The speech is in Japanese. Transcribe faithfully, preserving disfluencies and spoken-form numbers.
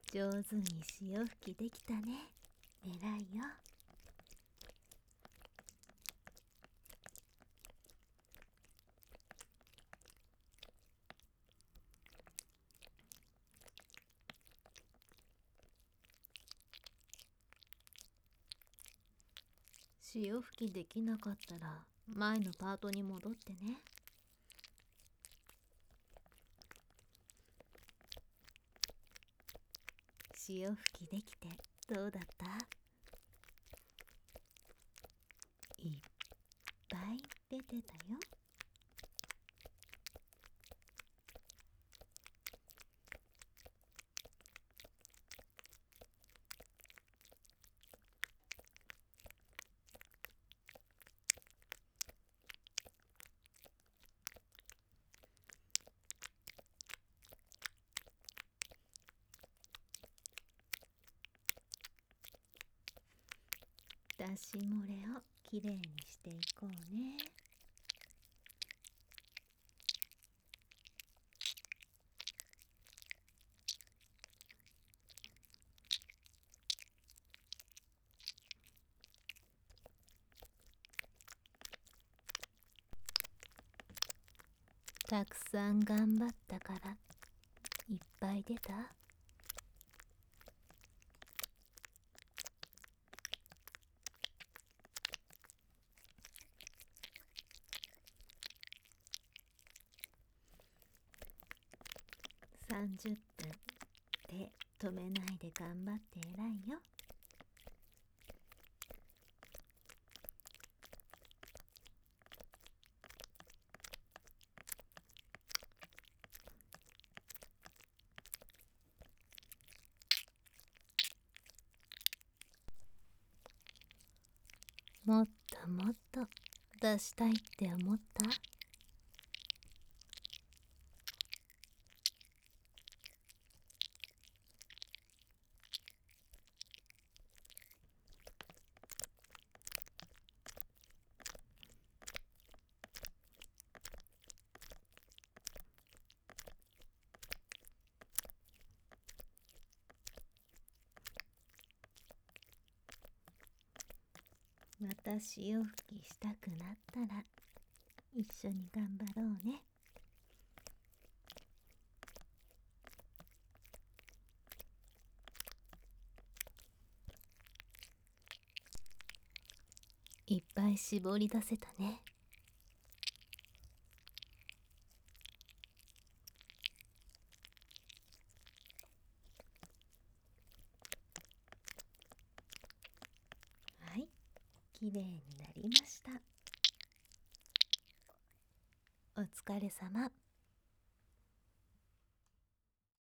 上手に潮吹きできたね。えらいよ。潮吹きできなかったら前のパートに戻ってね。潮吹きできてどうだった？いっぱい出てたよ。出し漏れをきれいにしていこうね。たくさん頑張ったからいっぱい出た？さんじゅっぷん手止めないで頑張ってえらいよ。もっともっと出したいって思った？また潮吹きしたくなったら一緒に頑張ろうね。いっぱい絞り出せたね。はい、きれいになりました。お疲れ様。